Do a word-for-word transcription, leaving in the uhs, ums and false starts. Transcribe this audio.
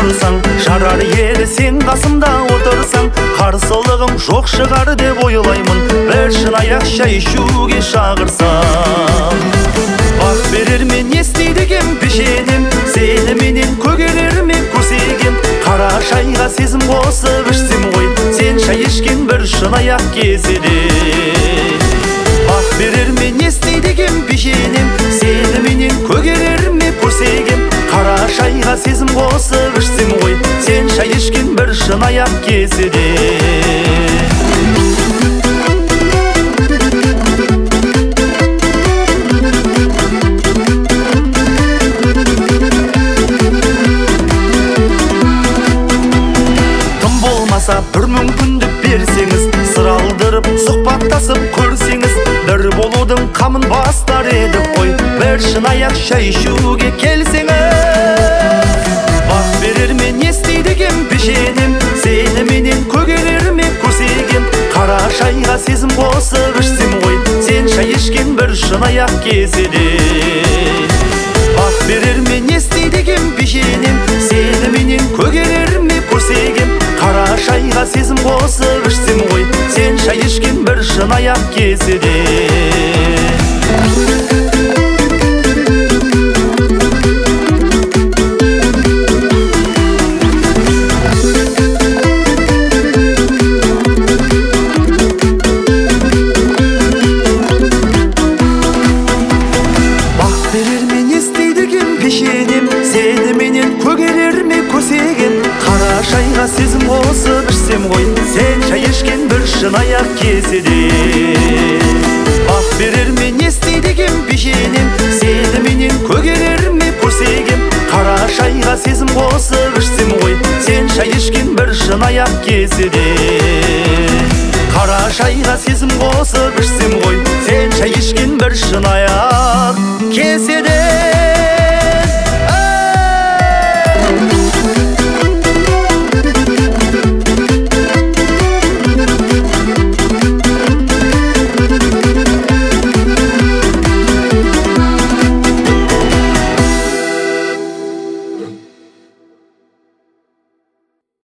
тұрсаң, жарар еді сен қасымда отырсаң. Қарсылығым жоқ шығар деп ойлаймын, бір шынаяқ шай ішуге шақырсам. Бақ берер мен не істейді екен пешенем, сені менен көгерер ме көсегем. Қара шайға сезім қосып ішсем ғой, сен шай ішкен бір шынаяқ кеседе. Бақ берер мен не істейді екен пешенем, сені менен көгерер ме көсегем. Қара шайға сезім қосып ішсем ғой, сен шай ішкен бір шынаяқ кеседе. Бір мүмкіндік берсеңіз, сыр алдырып сұхбаттасып көрсеңіз, бір болудың қамын бастар едік қой, бір шынаяқ шай ішуге келсеңіз. Бақ берер мен не істейді екен пешенем, сені менен көгерер ме көсегем. Қара шайға сезім қосып ішсем ғой, сен шай ішкен бір шынаяқ кеседе. Бақ берер мен не істейді екен пешенем, сені менен көгерер ме көсегем. Қара шайға сезім қосып ішсем ғой, сен шай ішкен бір шынаяқ кеседе. Бақ берер мен не істейді екен пешенем, сені менен көгерер ме көсегем. Қара шайға сезім қосып ішсем ғой, сен шай ішкен бір шынаяқ кеседе. Бақ берер мен не істейді екен пешенем, сені менен көгерер ме көсегем. Қара шайға сезім қосып ішсем ғой, сен шай ішкен бір шынаяқ кеседе. Қара шайға сезім қосып ішсем ғой, сен шай ішкен бір шынаяқ кеседе.